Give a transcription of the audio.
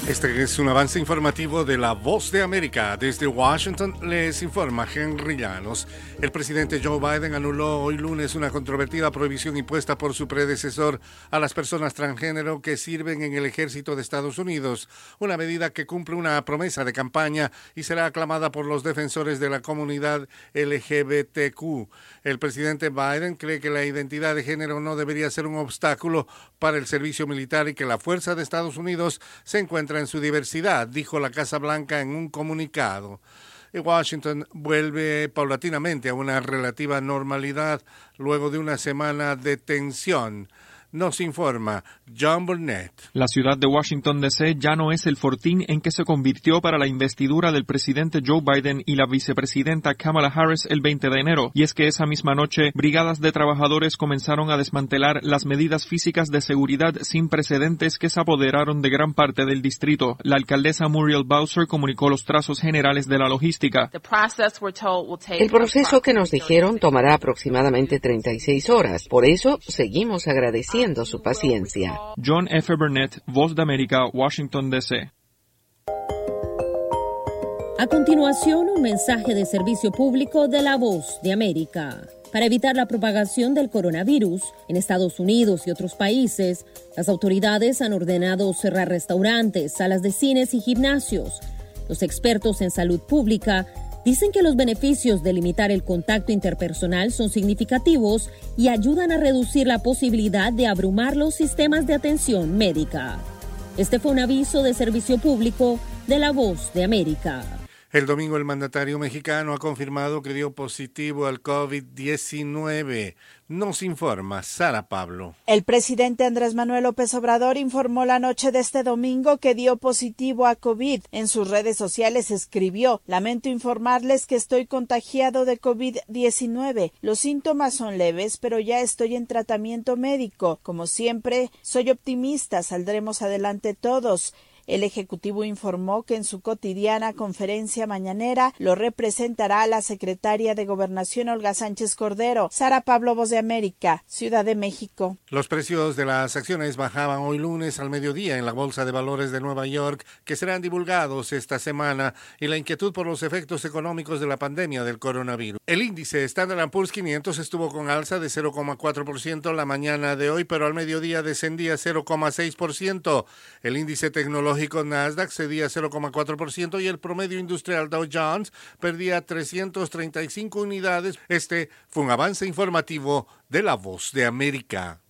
Este es un avance informativo de La Voz de América. Desde Washington les informa Henry Llanos. El presidente Joe Biden anuló hoy lunes una controvertida prohibición impuesta por su predecesor a las personas transgénero que sirven en el ejército de Estados Unidos, una medida que cumple una promesa de campaña y será aclamada por los defensores de la comunidad LGBTQ. El presidente Biden cree que la identidad de género no debería ser un obstáculo para el servicio militar y que la fuerza de Estados Unidos se encuentra en su diversidad, dijo la Casa Blanca en un comunicado. Washington vuelve paulatinamente a una relativa normalidad luego de una semana de tensión. Nos informa John Burnett. La ciudad de Washington, D.C. ya no es el fortín en que se convirtió para la investidura del presidente Joe Biden y la vicepresidenta Kamala Harris el 20 de enero. Y es que esa misma noche, brigadas de trabajadores comenzaron a desmantelar las medidas físicas de seguridad sin precedentes que se apoderaron de gran parte del distrito. La alcaldesa Muriel Bowser comunicó los trazos generales de la logística. El proceso que nos dijeron tomará aproximadamente 36 horas. Por eso, seguimos agradeciendo su paciencia. John F. Burnett, Voz de América, Washington, D.C. A continuación, un mensaje de servicio público de La Voz de América. Para evitar la propagación del coronavirus en Estados Unidos y otros países, las autoridades han ordenado cerrar restaurantes, salas de cines y gimnasios. Los expertos en salud pública dicen que los beneficios de limitar el contacto interpersonal son significativos y ayudan a reducir la posibilidad de abrumar los sistemas de atención médica. Este fue un aviso de servicio público de La Voz de América. El domingo el mandatario mexicano ha confirmado que dio positivo al COVID-19. Nos informa Sara Pablo. El presidente Andrés Manuel López Obrador informó la noche de este domingo que dio positivo a COVID. En sus redes sociales escribió: lamento informarles que estoy contagiado de COVID-19. Los síntomas son leves, pero ya estoy en tratamiento médico. Como siempre, soy optimista, saldremos adelante todos. El Ejecutivo informó que en su cotidiana conferencia mañanera lo representará la secretaria de Gobernación Olga Sánchez Cordero. Sara Pablo, Voz de América, Ciudad de México. Los precios de las acciones bajaban hoy lunes al mediodía en la Bolsa de Valores de Nueva York, que serán divulgados esta semana, y la inquietud por los efectos económicos de la pandemia del coronavirus. El índice Standard & Poor's 500 estuvo con alza de 0,4% la mañana de hoy, pero al mediodía descendía 0,6%. El índice tecnológico Nasdaq cedía 0,4% y el promedio industrial Dow Jones perdía 335 unidades. Este fue un avance informativo de La Voz de América.